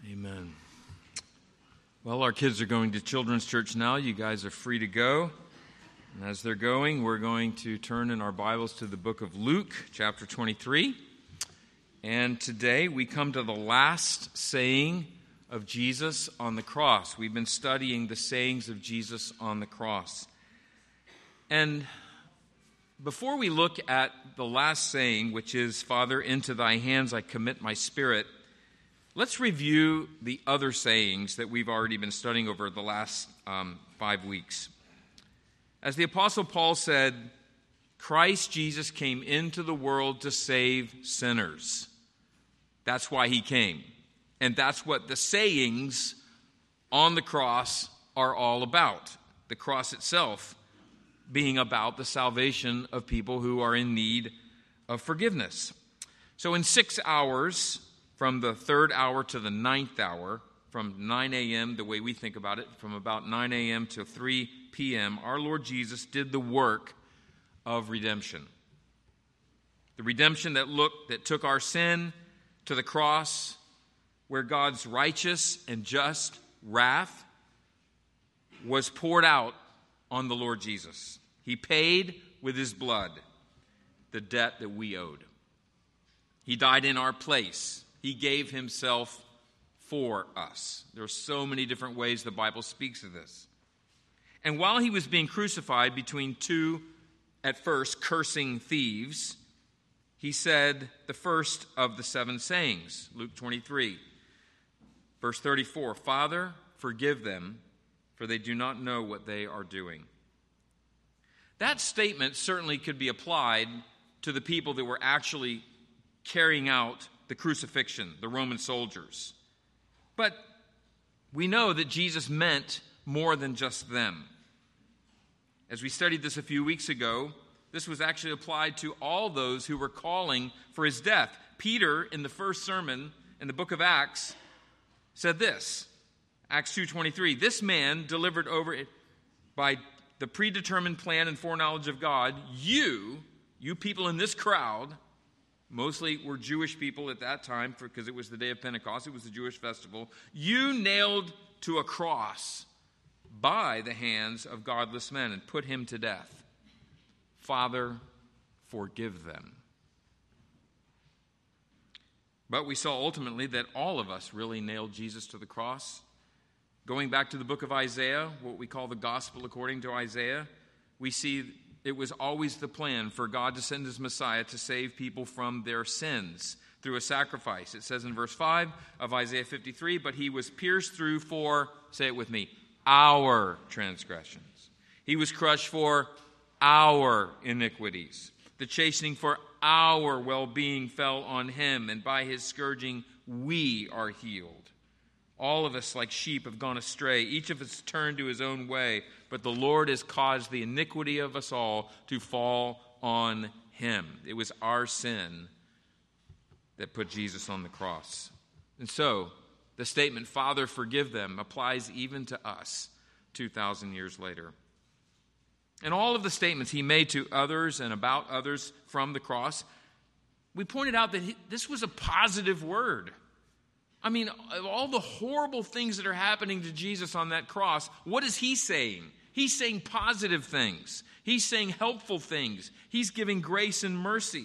Amen. Well, our kids are going to children's church now. You guys are free to go. And as they're going, we're going to turn in our Bibles to the book of Luke, chapter 23. And today we come to the last saying of Jesus on the cross. We've been studying the sayings of Jesus on the cross. And before we look at the last saying, which is, Father, into thy hands I commit my spirit, let's review the other sayings that we've already been studying over the last 5 weeks. As the Apostle Paul said, Christ Jesus came into the world to save sinners. That's why he came. And that's what the sayings on the cross are all about. The cross itself being about the salvation of people who are in need of forgiveness. So in 6 hours, from the 3rd hour to the 9th hour, from 9 a.m., the way we think about it, from about 9 a.m. to 3 p.m., our Lord Jesus did the work of redemption. The redemption that took our sin to the cross, where God's righteous and just wrath was poured out on the Lord Jesus. He paid with his blood the debt that we owed. He died in our place. He gave himself for us. There are so many different ways the Bible speaks of this. And while he was being crucified between two, at first, cursing thieves, he said the first of the 7 sayings, Luke 23, verse 34, Father, forgive them, for they do not know what they are doing. That statement certainly could be applied to the people that were actually carrying out the crucifixion, the Roman soldiers. But we know that Jesus meant more than just them. As we studied this a few weeks ago, this was actually applied to all those who were calling for his death. Peter, in the first sermon in the book of Acts, said this, Acts 2:23, this man delivered over by the predetermined plan and foreknowledge of God, you people in this crowd, mostly were Jewish people at that time because it was the day of Pentecost. It was the Jewish festival. You nailed to a cross by the hands of godless men and put him to death. Father, forgive them. But we saw ultimately that all of us really nailed Jesus to the cross. Going back to the book of Isaiah, what we call the gospel according to Isaiah, we see it was always the plan for God to send his Messiah to save people from their sins through a sacrifice. It says in verse 5 of Isaiah 53, but he was pierced through for, say it with me, our transgressions. He was crushed for our iniquities. The chastening for our well-being fell on him, and by his scourging we are healed. All of us, like sheep, have gone astray. Each of us turned to his own way. But the Lord has caused the iniquity of us all to fall on him. It was our sin that put Jesus on the cross. And so, the statement, Father, forgive them, applies even to us 2,000 years later. And all of the statements he made to others and about others from the cross, we pointed out that this was a positive word. I mean, of all the horrible things that are happening to Jesus on that cross, what is he saying? He's saying positive things. He's saying helpful things. He's giving grace and mercy.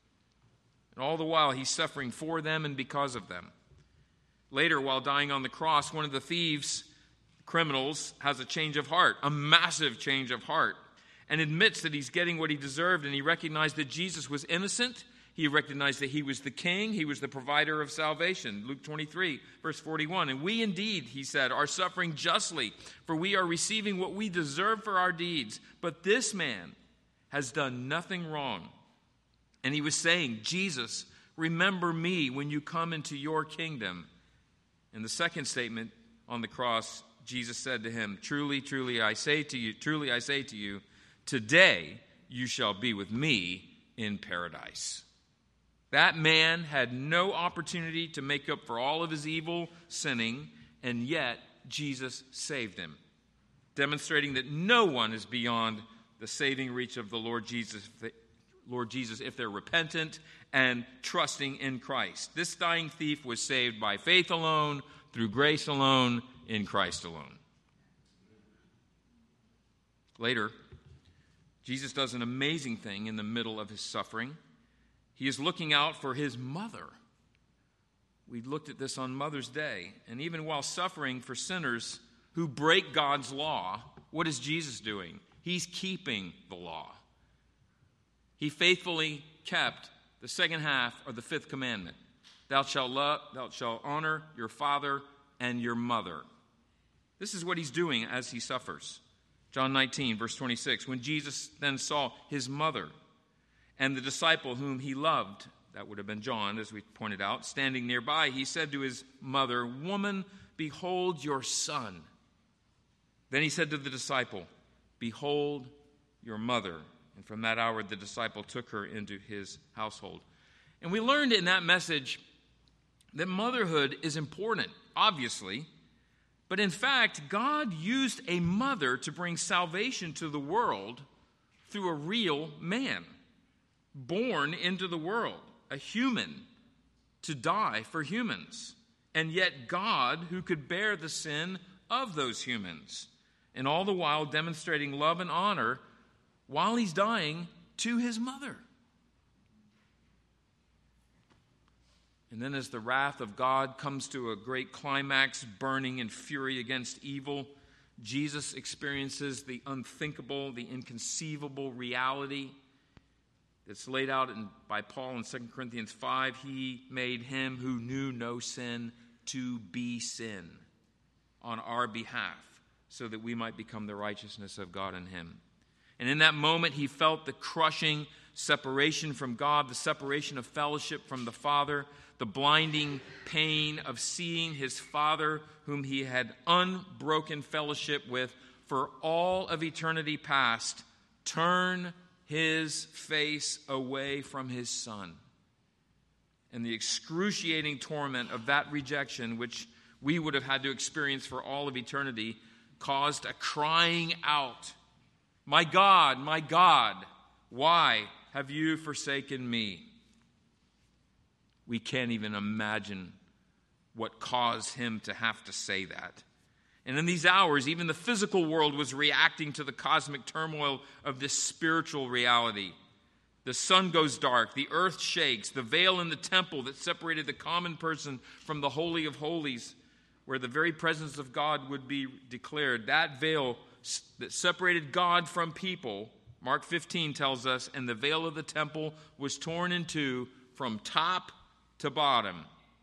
And all the while, he's suffering for them and because of them. Later, while dying on the cross, one of the thieves, criminals, has a change of heart, a massive change of heart, and admits that he's getting what he deserved, and he recognized that Jesus was innocent. He recognized that he was the king. He was the provider of salvation. Luke 23, verse 41. And we indeed, he said, are suffering justly, for we are receiving what we deserve for our deeds. But this man has done nothing wrong. And he was saying, Jesus, remember me when you come into your kingdom. In the second statement on the cross, Jesus said to him, truly, truly, I say to you, today you shall be with me in paradise. That man had no opportunity to make up for all of his evil sinning, and yet Jesus saved him, demonstrating that no one is beyond the saving reach of the Lord Lord Jesus if they're repentant and trusting in Christ. This dying thief was saved by faith alone, through grace alone, in Christ alone. Later, Jesus does an amazing thing in the middle of his suffering. He is looking out for his mother. We looked at this on Mother's Day. And even while suffering for sinners who break God's law, what is Jesus doing? He's keeping the law. He faithfully kept the second half of the fifth commandment. Thou shalt honor your father and your mother. This is what he's doing as he suffers. John 19, verse 26. When Jesus then saw his mother and the disciple whom he loved, that would have been John, as we pointed out, standing nearby, he said to his mother, Woman, behold your son. Then he said to the disciple, Behold your mother. And from that hour, the disciple took her into his household. And we learned in that message that motherhood is important, obviously. But in fact, God used a mother to bring salvation to the world through a real man, born into the world, a human, to die for humans. And yet God, who could bear the sin of those humans, and all the while demonstrating love and honor while he's dying to his mother. And then as the wrath of God comes to a great climax, burning in fury against evil, Jesus experiences the unthinkable, the inconceivable reality that's laid out by Paul in 2 Corinthians 5. He made him who knew no sin to be sin on our behalf, so that we might become the righteousness of God in him. And in that moment, he felt the crushing separation from God, the separation of fellowship from the Father, the blinding pain of seeing his Father, whom he had unbroken fellowship with for all of eternity past, turn his face away from his Son. And the excruciating torment of that rejection, which we would have had to experience for all of eternity, caused a crying out, my God, why have you forsaken me? We can't even imagine what caused him to have to say that. And in these hours, even the physical world was reacting to the cosmic turmoil of this spiritual reality. The sun goes dark, the earth shakes, the veil in the temple that separated the common person from the Holy of Holies, where the very presence of God would be declared. That veil that separated God from people, Mark 15 tells us, and the veil of the temple was torn in two from top to bottom.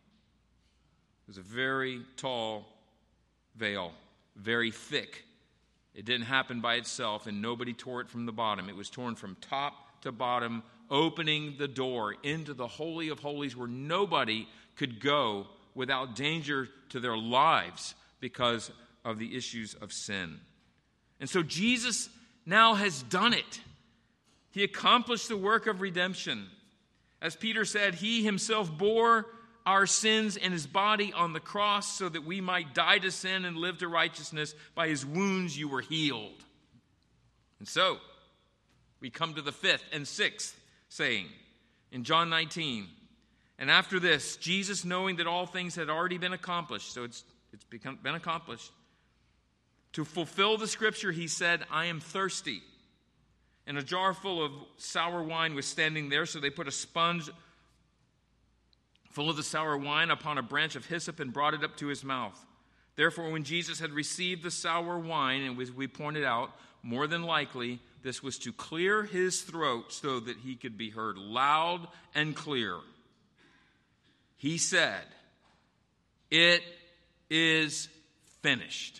It was a very tall veil, very thick. It didn't happen by itself, and nobody tore it from the bottom. It was torn from top to bottom, opening the door into the Holy of Holies, where nobody could go without danger to their lives because of the issues of sin. And so Jesus now has done it. He accomplished the work of redemption. As Peter said, he himself bore our sins in his body on the cross so that we might die to sin and live to righteousness. By his wounds you were healed. And so we come to the fifth and sixth saying in John 19. And after this, Jesus, knowing that all things had already been accomplished, so it's been accomplished, to fulfill the scripture, he said, I am thirsty. And a jar full of sour wine was standing there, so they put a sponge full of the sour wine upon a branch of hyssop and brought it up to his mouth. Therefore, when Jesus had received the sour wine, and as we pointed out, more than likely, this was to clear his throat so that he could be heard loud and clear. He said, it is finished.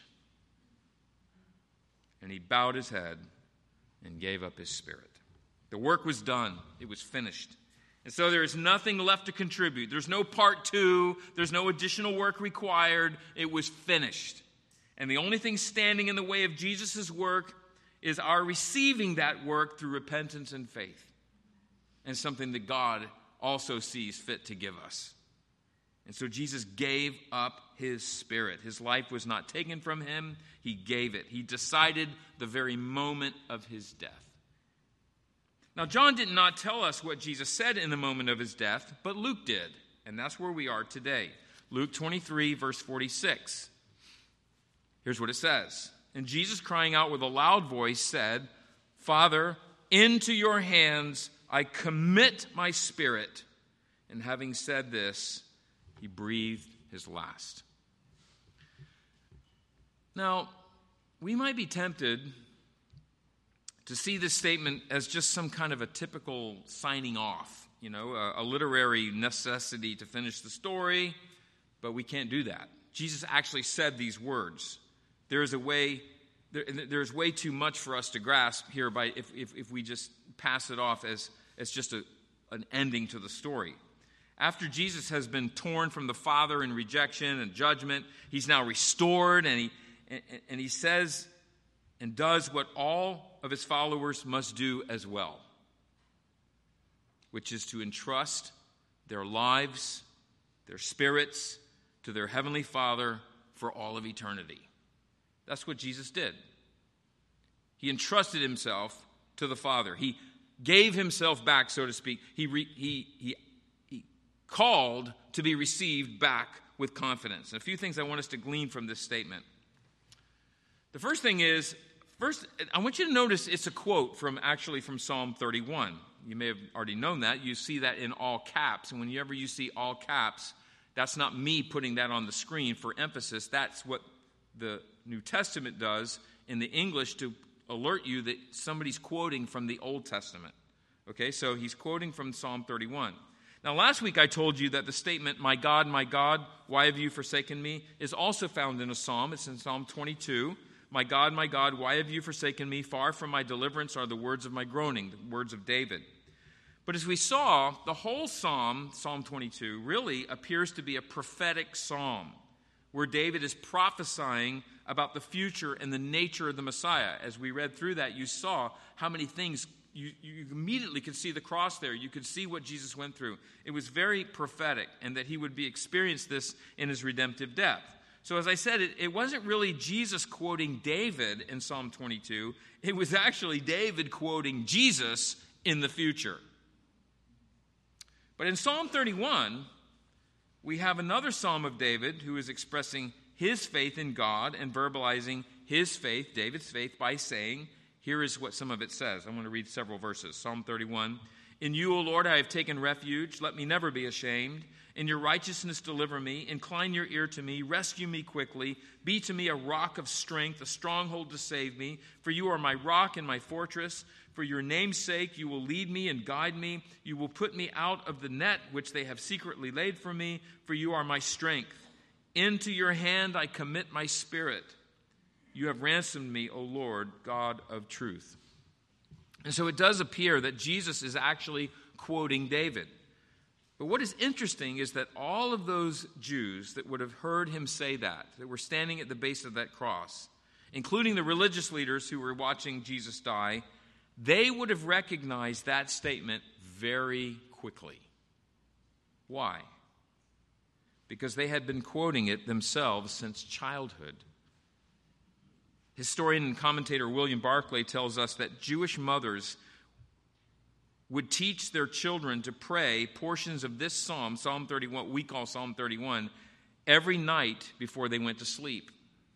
And he bowed his head and gave up his spirit. The work was done. It was finished. And so there is nothing left to contribute. There's no part two. There's no additional work required. It was finished. And the only thing standing in the way of Jesus' work is our receiving that work through repentance and faith. And something that God also sees fit to give us. And so Jesus gave up his spirit. His life was not taken from him. He gave it. He decided the very moment of his death. Now, John did not tell us what Jesus said in the moment of his death, but Luke did. And that's where we are today. Luke 23, verse 46. Here's what it says. And Jesus, crying out with a loud voice, said, Father, into your hands I commit my spirit. And having said this, he breathed his last. Now, we might be tempted to see this statement as just some kind of a typical signing off, a literary necessity to finish the story, but we can't do that. Jesus actually said these words. There's way too much for us to grasp here if we just pass it off as just an ending to the story. After Jesus has been torn from the Father in rejection and judgment, he's now restored, and he says and does what all of his followers must do as well, which is to entrust their lives, their spirits, to their Heavenly Father for all of eternity. That's what Jesus did. He entrusted himself to the Father. He gave himself back, so to speak. He called to be received back with confidence. And a few things I want us to glean from this statement. The first thing is, I want you to notice it's a quote from Psalm 31. You may have already known that. You see that in all caps. And whenever you see all caps, that's not me putting that on the screen for emphasis. That's what the New Testament does in the English to alert you that somebody's quoting from the Old Testament. Okay, so he's quoting from Psalm 31. Now, last week I told you that the statement, my God, why have you forsaken me, is also found in a psalm. It's in Psalm 22. My God, why have you forsaken me? Far from my deliverance are the words of my groaning, the words of David. But as we saw, the whole psalm, Psalm 22, really appears to be a prophetic psalm where David is prophesying about the future and the nature of the Messiah. As we read through that, you saw how many things, you immediately could see the cross there. You could see what Jesus went through. It was very prophetic, and that he would experience this in his redemptive death. So as I said, it wasn't really Jesus quoting David in Psalm 22. It was actually David quoting Jesus in the future. But in Psalm 31, we have another psalm of David who is expressing his faith in God and verbalizing his faith, David's faith, by saying, here is what some of it says. I want to read several verses. Psalm 31. In you, O Lord, I have taken refuge. Let me never be ashamed. In your righteousness deliver me. Incline your ear to me. Rescue me quickly. Be to me a rock of strength, a stronghold to save me. For you are my rock and my fortress. For your name's sake, you will lead me and guide me. You will put me out of the net which they have secretly laid for me. For you are my strength. Into your hand I commit my spirit. You have ransomed me, O Lord, God of truth. And so it does appear that Jesus is actually quoting David. But what is interesting is that all of those Jews that would have heard him say that were standing at the base of that cross, including the religious leaders who were watching Jesus die, they would have recognized that statement very quickly. Why? Because they had been quoting it themselves since childhood. Historian and commentator William Barclay tells us that Jewish mothers would teach their children to pray portions of this psalm, Psalm 31, what we call Psalm 31, every night before they went to sleep.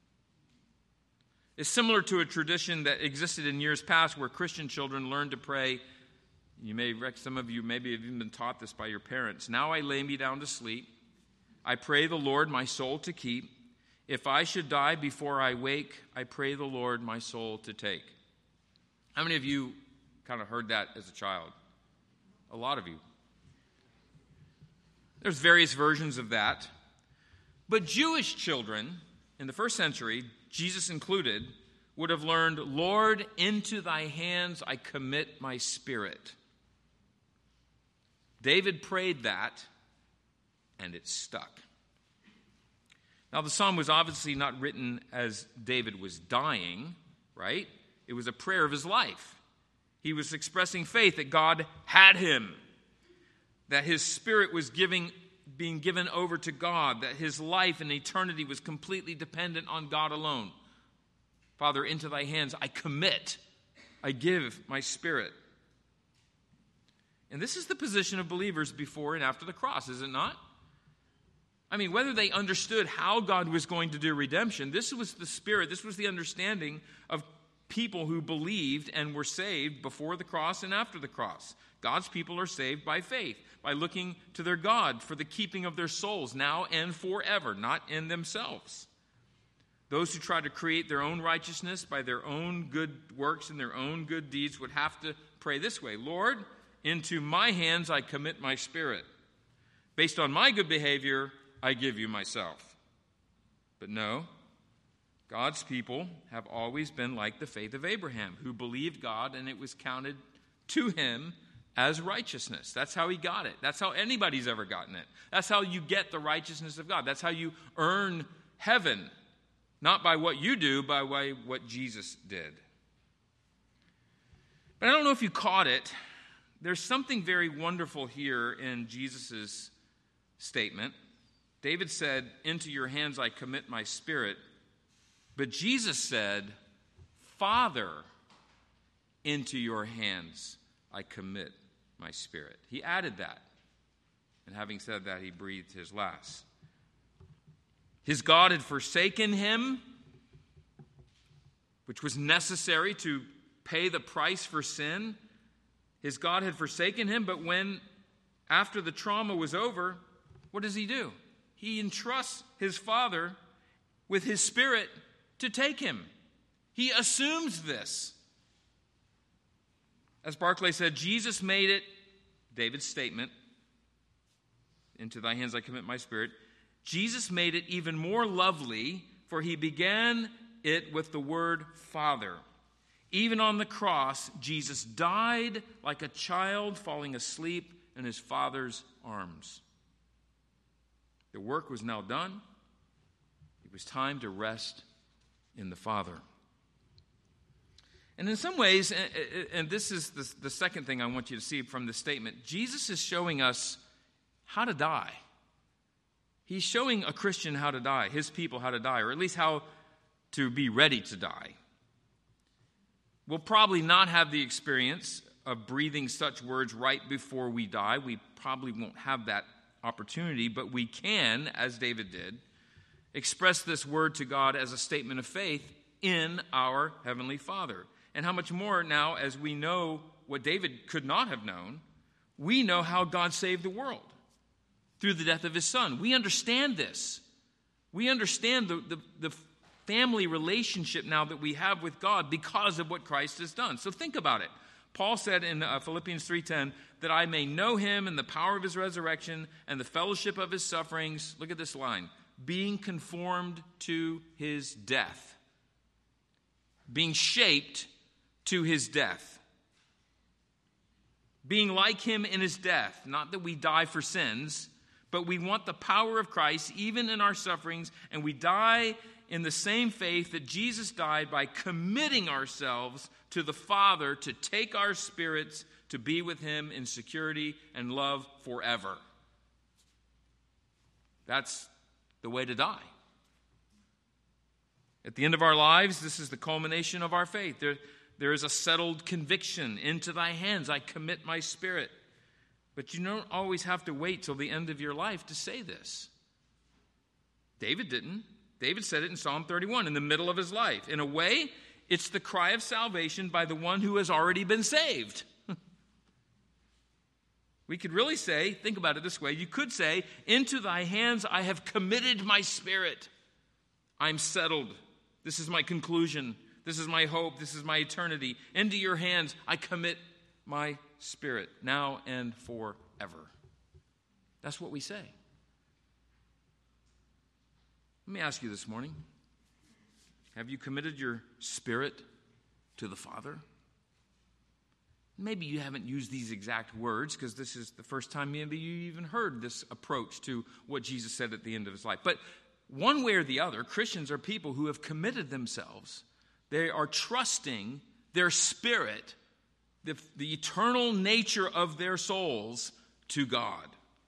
It's similar to a tradition that existed in years past where Christian children learned to pray. Some of you maybe have even been taught this by your parents. Now I lay me down to sleep. I pray the Lord my soul to keep. If I should die before I wake, I pray the Lord my soul to take. How many of you kind of heard that as a child? A lot of you. There's various versions of that. But Jewish children in the first century, Jesus included, would have learned, Lord, into thy hands I commit my spirit. David prayed that, and it stuck. Now, the psalm was obviously not written as David was dying, right? It was a prayer of his life. He was expressing faith that God had him, that his spirit was being given over to God, that his life and eternity was completely dependent on God alone. Father, into thy hands I commit, I give my spirit. And this is the position of believers before and after the cross, is it not? I mean, whether they understood how God was going to do redemption, this was the spirit, this was the understanding of people who believed and were saved before the cross and after the cross. God's people are saved by faith, by looking to their God for the keeping of their souls now and forever, not in themselves. Those who try to create their own righteousness by their own good works and their own good deeds would have to pray this way: Lord, into my hands I commit my spirit. Based on my good behavior, I give you myself. But no, God's people have always been like the faith of Abraham, who believed God and it was counted to him as righteousness. That's how he got it. That's how anybody's ever gotten it. That's how you get the righteousness of God. That's how you earn heaven, not by what you do, by what Jesus did. But I don't know if you caught it. There's something very wonderful here in Jesus' statement. David said, into your hands I commit my spirit. But Jesus said, Father, into your hands I commit my spirit. He added that. And having said that, he breathed his last. His God had forsaken him, which was necessary to pay the price for sin. His God had forsaken him, but when, after the trauma was over, what does he do? He entrusts his Father with his Spirit to take him. He assumes this. As Barclay said, Jesus made it, David's statement, into thy hands I commit my spirit, Jesus made it even more lovely, for he began it with the word Father. Even on the cross, Jesus died like a child falling asleep in his Father's arms. The work was now done. It was time to rest in the Father. And in some ways, and this is the second thing I want you to see from this statement, Jesus is showing us how to die. He's showing a Christian how to die, his people how to die, or at least how to be ready to die. We'll probably not have the experience of breathing such words right before we die. We probably won't have that opportunity, but we can, as David did, express this word to God as a statement of faith in our Heavenly Father. And how much more now, as we know what David could not have known, we know how God saved the world through the death of his Son. We understand this. We understand the family relationship now that we have with God because of what Christ has done. So think about it. Paul said in Philippians 3:10, that I may know him and the power of his resurrection and the fellowship of his sufferings. Look at this line. Being conformed to his death. Being shaped to his death. Being like him in his death. Not that we die for sins, but we want the power of Christ even in our sufferings, and we die in the same faith that Jesus died by committing ourselves to the Father to take our spirits to be with him in security and love forever. That's the way to die. At the end of our lives, this is the culmination of our faith. There is a settled conviction. Into thy hands I commit my spirit. But you don't always have to wait till the end of your life to say this. David didn't. David said it in Psalm 31 in the middle of his life. In a way, it's the cry of salvation by the one who has already been saved. We could really say, think about it this way, you could say, into thy hands I have committed my spirit. I'm settled. This is my conclusion. This is my hope. This is my eternity. Into your hands I commit my spirit, now and forever. That's what we say. Let me ask you this morning, have you committed your spirit to the Father? Maybe you haven't used these exact words because this is the first time maybe you even heard this approach to what Jesus said at the end of his life. But one way or the other, Christians are people who have committed themselves. They are trusting their spirit, the eternal nature of their souls, to God.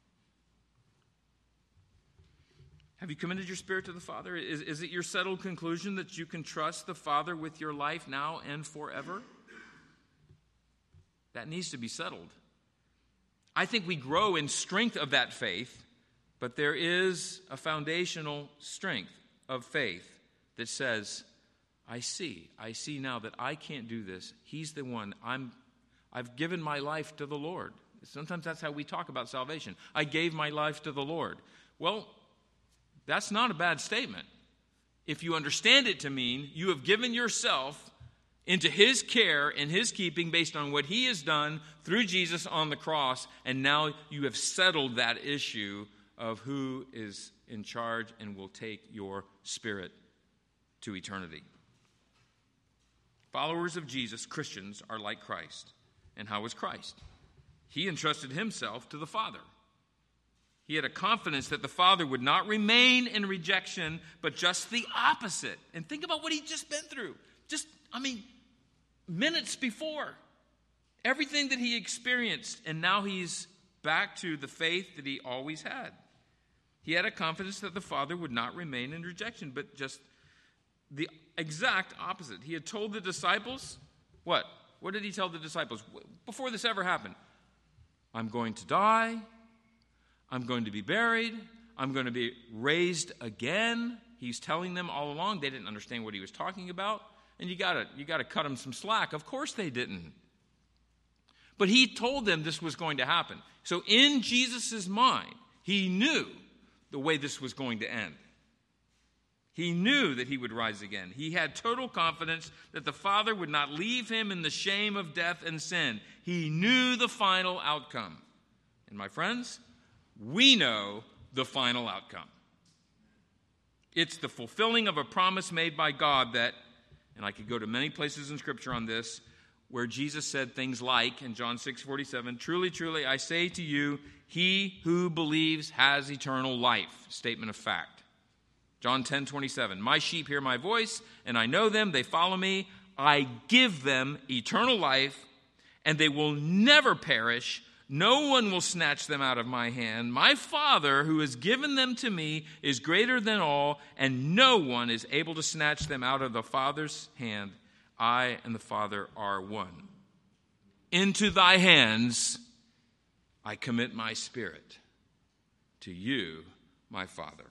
Have you committed your spirit to the Father? Is it your settled conclusion that you can trust the Father with your life now and forever? That needs to be settled. I think we grow in strength of that faith, but there is a foundational strength of faith that says, I see now that I can't do this. He's the one. I've given my life to the Lord. Sometimes that's how we talk about salvation. I gave my life to the Lord. Well, that's not a bad statement. If you understand it to mean you have given yourself into his care and his keeping based on what he has done through Jesus on the cross, and now you have settled that issue of who is in charge and will take your spirit to eternity. Followers of Jesus, Christians, are like Christ. And how was Christ? He entrusted himself to the Father. He had a confidence that the Father would not remain in rejection, but just the opposite. And think about what he'd just been through. Minutes before. Everything that he experienced, and now he's back to the faith that he always had. He had a confidence that the Father would not remain in rejection, but just the exact opposite. He had told the disciples, what? What did he tell the disciples before this ever happened? I'm going to die. I'm going to be buried. I'm going to be raised again. He's telling them all along. They didn't understand what he was talking about. And you got to cut him some slack. Of course they didn't. But he told them this was going to happen. So in Jesus' mind, he knew the way this was going to end. He knew that he would rise again. He had total confidence that the Father would not leave him in the shame of death and sin. He knew the final outcome. And my friends, we know the final outcome. It's the fulfilling of a promise made by God that, and I could go to many places in Scripture on this, where Jesus said things like, in John 6:47, truly, truly, I say to you, he who believes has eternal life. Statement of fact. John 10:27, my sheep hear my voice, and I know them, they follow me. I give them eternal life, and they will never perish. No one will snatch them out of my hand. My Father, who has given them to me, is greater than all, and no one is able to snatch them out of the Father's hand. I and the Father are one. Into thy hands I commit my spirit. To you, my Father.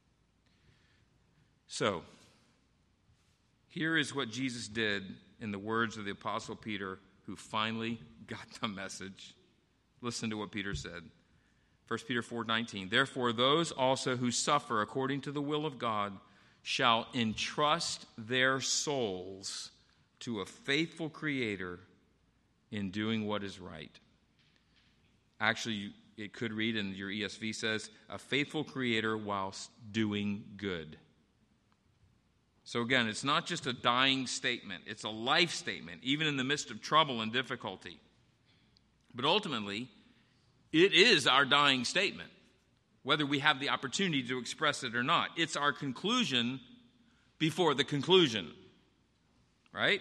So, here is what Jesus did in the words of the Apostle Peter, who finally got the message. Listen to what Peter said. 1 Peter 4:19. Therefore, those also who suffer according to the will of God shall entrust their souls to a faithful Creator in doing what is right. Actually, it could read, and your ESV says, a faithful Creator whilst doing good. So again, it's not just a dying statement. It's a life statement, even in the midst of trouble and difficulty. But ultimately, it is our dying statement, whether we have the opportunity to express it or not. It's our conclusion before the conclusion, right?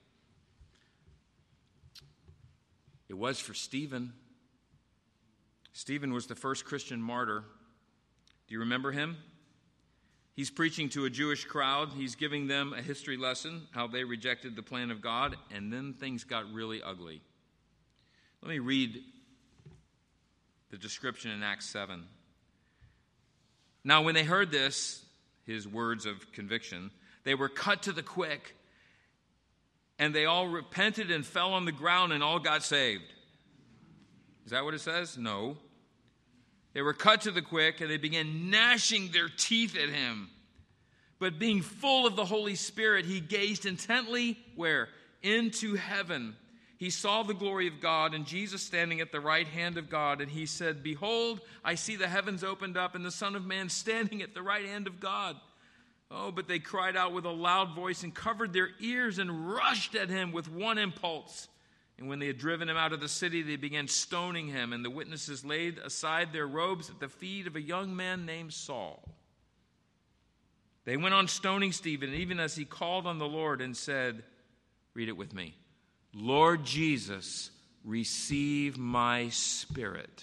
It was for Stephen. Stephen was the first Christian martyr. Do you remember him? He's preaching to a Jewish crowd. He's giving them a history lesson, how they rejected the plan of God, and then things got really ugly. Let me read the description in Acts 7. Now, when they heard this, his words of conviction, they were cut to the quick, and they all repented and fell on the ground, and all got saved. Is that what it says? No. They were cut to the quick, and they began gnashing their teeth at him. But being full of the Holy Spirit, he gazed intently, where? Into heaven. He saw the glory of God and Jesus standing at the right hand of God, and he said, behold, I see the heavens opened up and the Son of Man standing at the right hand of God. Oh, but they cried out with a loud voice and covered their ears and rushed at him with one impulse. And when they had driven him out of the city, they began stoning him, and the witnesses laid aside their robes at the feet of a young man named Saul. They went on stoning Stephen, even as he called on the Lord and said, read it with me, Lord Jesus, receive my spirit.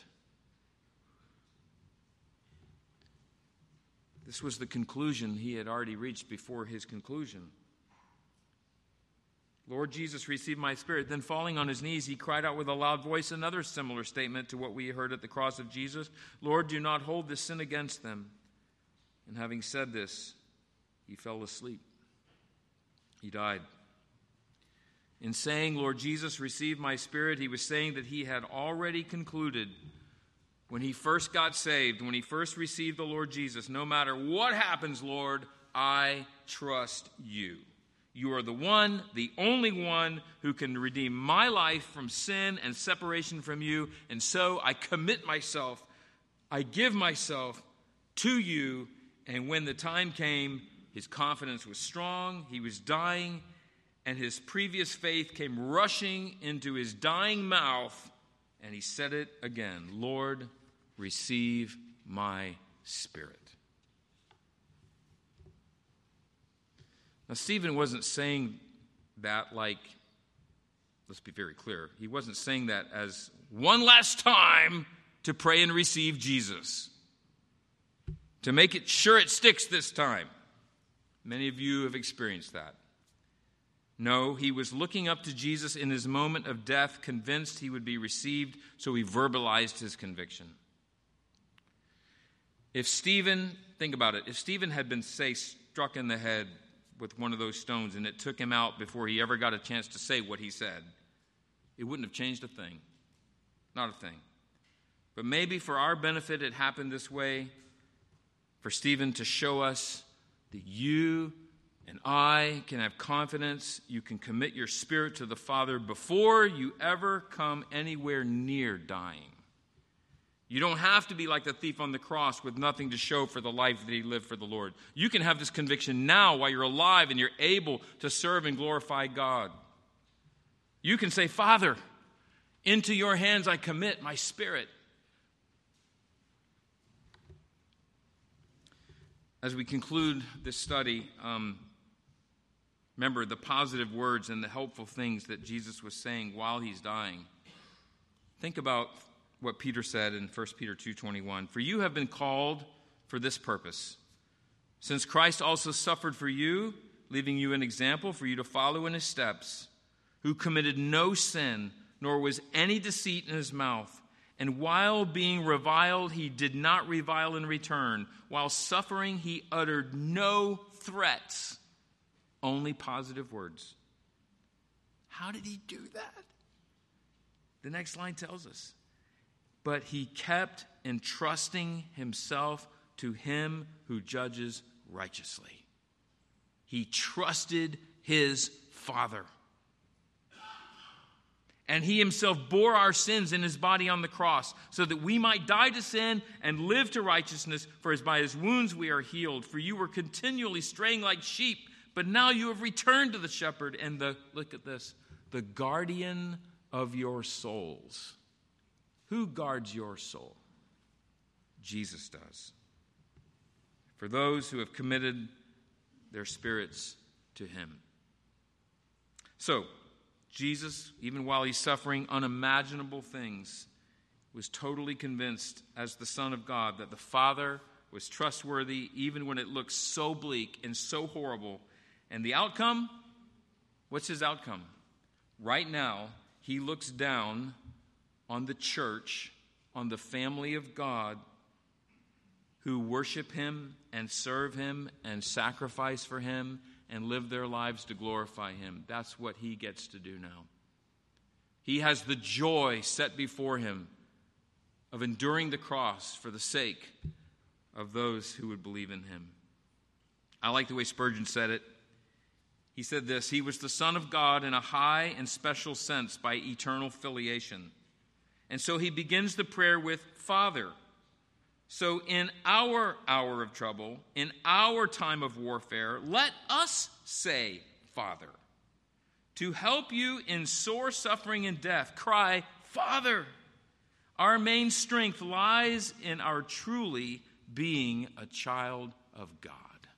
This was the conclusion he had already reached before his conclusion. Lord Jesus, receive my spirit. Then falling on his knees, he cried out with a loud voice another similar statement to what we heard at the cross of Jesus. Lord, do not hold this sin against them. And having said this, he fell asleep. He died. In saying, Lord Jesus, receive my spirit, he was saying that he had already concluded when he first got saved, when he first received the Lord Jesus, no matter what happens, Lord, I trust you. You are the one, the only one who can redeem my life from sin and separation from you. And so I commit myself, I give myself to you. And when the time came, his confidence was strong, he was dying, and his previous faith came rushing into his dying mouth, and he said it again, Lord, receive my spirit. Now, Stephen wasn't saying that like, let's be very clear, he wasn't saying that as one last time to pray and receive Jesus, to make it sure it sticks this time. Many of you have experienced that. No, he was looking up to Jesus in his moment of death, convinced he would be received, so he verbalized his conviction. If Stephen, think about it, if Stephen had been, say, struck in the head with one of those stones and it took him out before he ever got a chance to say what he said, it wouldn't have changed a thing. Not a thing. But maybe for our benefit it happened this way, for Stephen to show us that you and I can have confidence. You can commit your spirit to the Father before you ever come anywhere near dying. You don't have to be like the thief on the cross with nothing to show for the life that he lived for the Lord. You can have this conviction now while you're alive and you're able to serve and glorify God. You can say, Father, into your hands I commit my spirit. As we conclude this study, remember the positive words and the helpful things that Jesus was saying while he's dying. Think about what Peter said in 1 Peter 2:21. For you have been called for this purpose, since Christ also suffered for you, leaving you an example for you to follow in his steps, who committed no sin, nor was any deceit in his mouth. And while being reviled, he did not revile in return. While suffering, he uttered no threats, only positive words. How did he do that? The next line tells us. But he kept entrusting himself to him who judges righteously. He trusted his Father. And he himself bore our sins in his body on the cross, so that we might die to sin and live to righteousness. For as by his wounds we are healed. For you were continually straying like sheep, but now you have returned to the shepherd and look at this, the guardian of your souls. Who guards your soul? Jesus does. For those who have committed their spirits to him. So, Jesus, even while he's suffering unimaginable things, was totally convinced as the Son of God that the Father was trustworthy even when it looked so bleak and so horrible. And the outcome? What's his outcome? Right now, he looks down on the church, on the family of God, who worship him and serve him and sacrifice for him and live their lives to glorify him. That's what he gets to do now. He has the joy set before him of enduring the cross for the sake of those who would believe in him. I like the way Spurgeon said it. He said this, he was the Son of God in a high and special sense by eternal filiation. And so he begins the prayer with Father. So in our hour of trouble, in our time of warfare, let us say, Father. To help you in sore suffering and death, cry, Father. Our main strength lies in our truly being a child of God.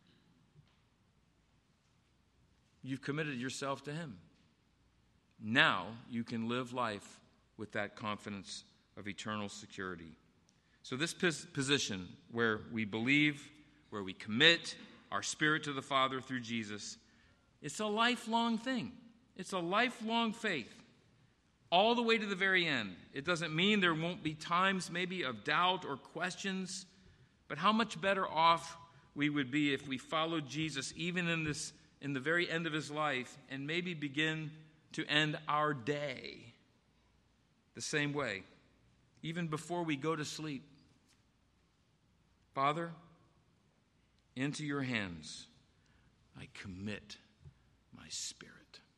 You've committed yourself to him. Now you can live life with that confidence of eternal security. So this position where we believe, where we commit our spirit to the Father through Jesus, it's a lifelong thing. It's a lifelong faith, all the way to the very end. It doesn't mean there won't be times maybe of doubt or questions, but how much better off we would be if we followed Jesus even in the very end of his life, and maybe begin to end our day the same way, even before we go to sleep. Father, into your hands I commit my spirit.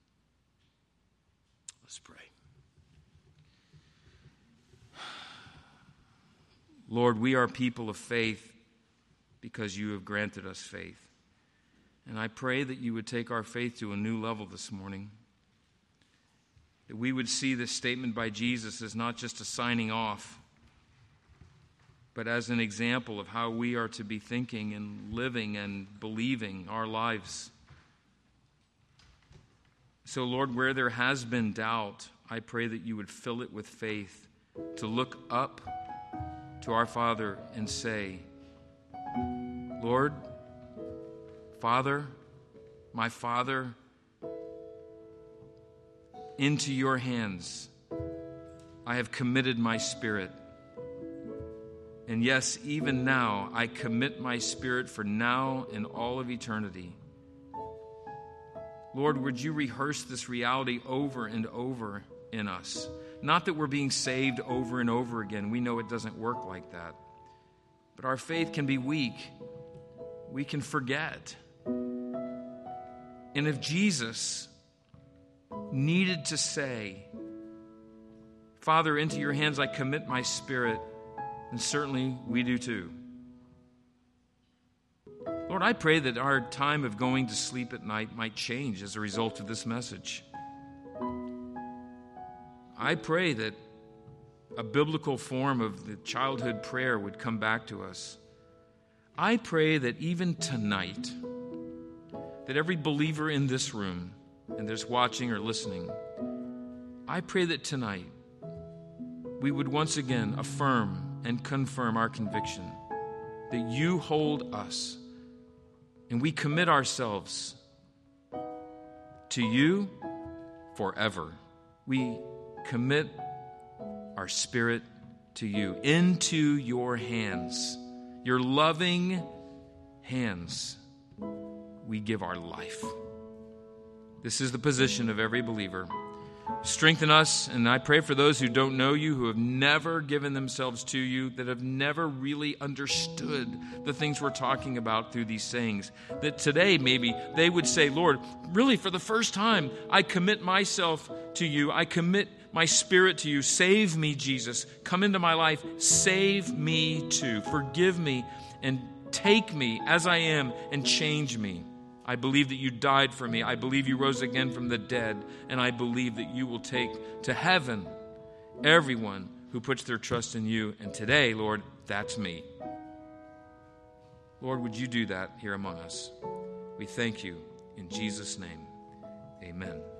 Let's pray. Lord, we are people of faith because you have granted us faith. And I pray that you would take our faith to a new level this morning. That we would see this statement by Jesus as not just a signing off, but as an example of how we are to be thinking and living and believing our lives. So, Lord, where there has been doubt, I pray that you would fill it with faith to look up to our Father and say, Lord, Father, my Father, into your hands I have committed my spirit. And yes, even now, I commit my spirit for now and all of eternity. Lord, would you rehearse this reality over and over in us? Not that we're being saved over and over again. We know it doesn't work like that. But our faith can be weak. We can forget. And if Jesus needed to say, Father, into your hands I commit my spirit, and certainly we do too. Lord, I pray that our time of going to sleep at night might change as a result of this message. I pray that a biblical form of the childhood prayer would come back to us. I pray that even tonight, that every believer in this room, and there's watching or listening, I pray that tonight we would once again affirm and confirm our conviction that you hold us and we commit ourselves to you forever. We commit our spirit to you, into your hands, your loving hands. We give our life. This is the position of every believer. Strengthen us, and I pray for those who don't know you, who have never given themselves to you, that have never really understood the things we're talking about through these sayings, that today maybe they would say, Lord, really for the first time, I commit myself to you. I commit my spirit to you. Save me, Jesus. Come into my life. Save me too. Forgive me and take me as I am and change me. I believe that you died for me. I believe you rose again from the dead. And I believe that you will take to heaven everyone who puts their trust in you. And today, Lord, that's me. Lord, would you do that here among us? We thank you in Jesus' name. Amen.